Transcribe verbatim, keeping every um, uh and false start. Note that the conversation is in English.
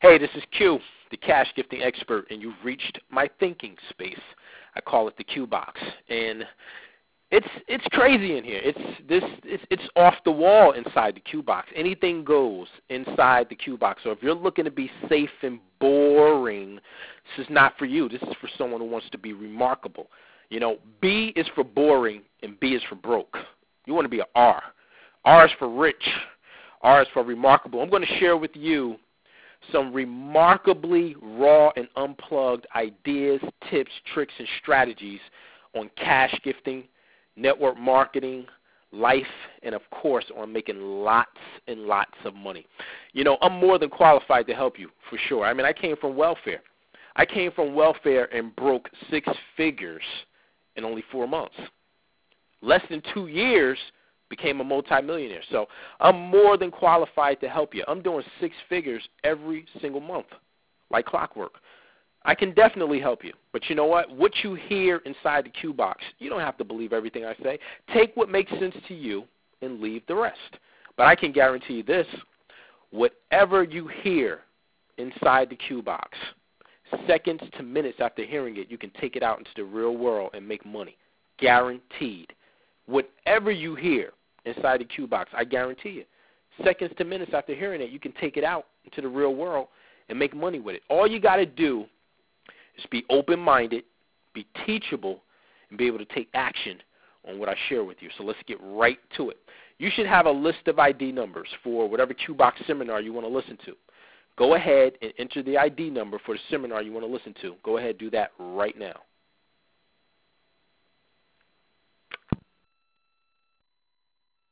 Hey, this is Q, the cash gifting expert, and you've reached my thinking space. I call it the Q box, and it's it's crazy in here. It's this it's, it's off the wall inside the Q box. Anything goes inside the Q box. So if you're looking to be safe and boring, this is not for you. This is for someone who wants to be remarkable. You know, B is for boring, and B is for broke. You want to be an R. R is for rich. R is for remarkable. I'm going to share with you some remarkably raw and unplugged ideas, tips, tricks, and strategies on cash gifting, network marketing, life, and, of course, on making lots and lots of money. You know, I'm more than qualified to help you, for sure. I mean, I came from welfare. I came from welfare and broke six figures in only four months. Less than two years, became a multimillionaire. So I'm more than qualified to help you. I'm doing six figures every single month, like clockwork. I can definitely help you. But you know what? What you hear inside the Q box, you don't have to believe everything I say. Take what makes sense to you and leave the rest. But I can guarantee you this, whatever you hear inside the Q box, seconds to minutes after hearing it, you can take it out into the real world and make money. Guaranteed. Whatever you hear inside the Q box, I guarantee you, seconds to minutes after hearing it, you can take it out into the real world and make money with it. All you got to do is be open-minded, be teachable, and be able to take action on what I share with you. So let's get right to it. You should have a list of I D numbers for whatever Q box seminar you want to listen to. Go ahead and enter the I D number for the seminar you want to listen to. Go ahead, do that right now.